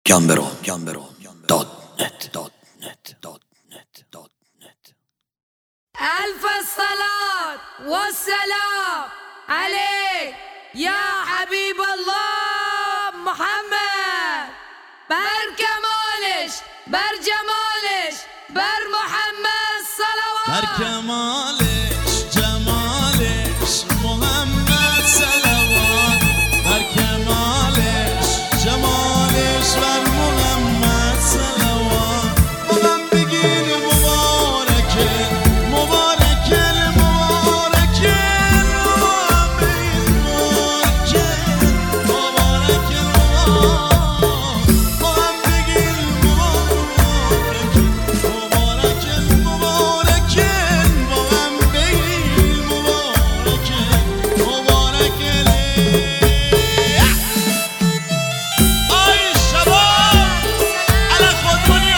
ألف الصلاة والسلام عليك يا حبيب الله محمد. بر کمالش، بر جمالش، بر محمد صلوات. بر کمالش، جمالش، محمد صلوات. بر کمالش، جمالش، بر محمد صلوات. بلند بگین مبارکه، مبارکه، مبارکه، مبارکه، مبارکه، بلند بگین مبارکه، مبارکه، مبارکه، بلند بگین مبارکه، مبارکه. آی شباب علی خودمونی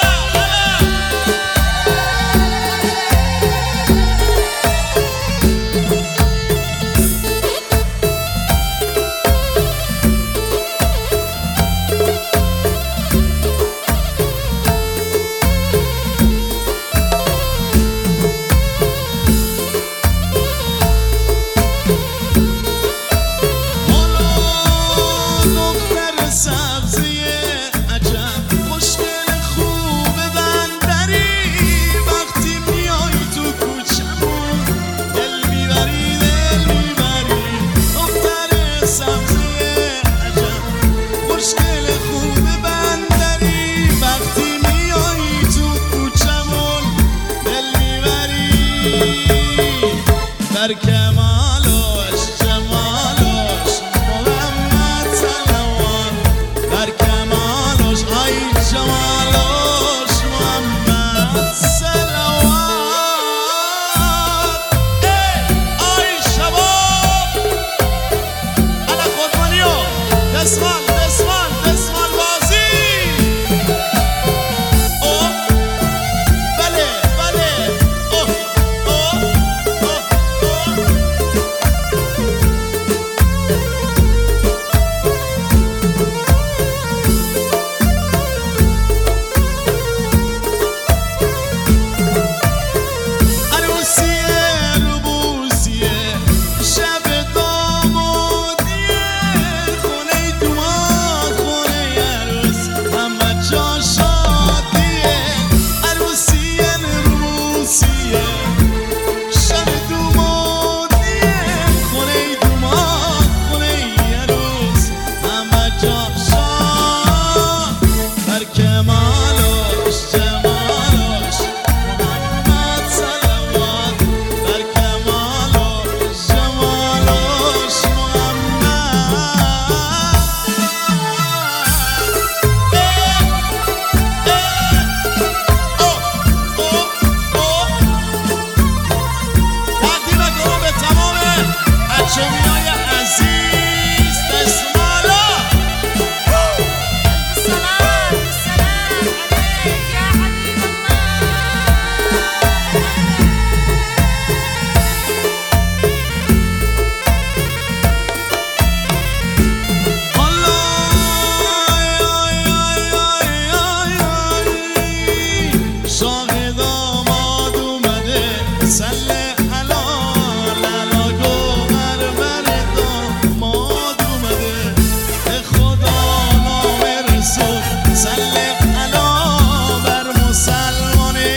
دختر سبزی عجب خوشگل خوب بندری. وقتی میای تو کوچمون دل میبری، دل میبری. دختر سبزی عجب خوشگل خوب بندری. وقتی میای تو کوچمون دل میبری. بر کمالش، جمالش، محمد صلوات. بر کمالش، آی جمال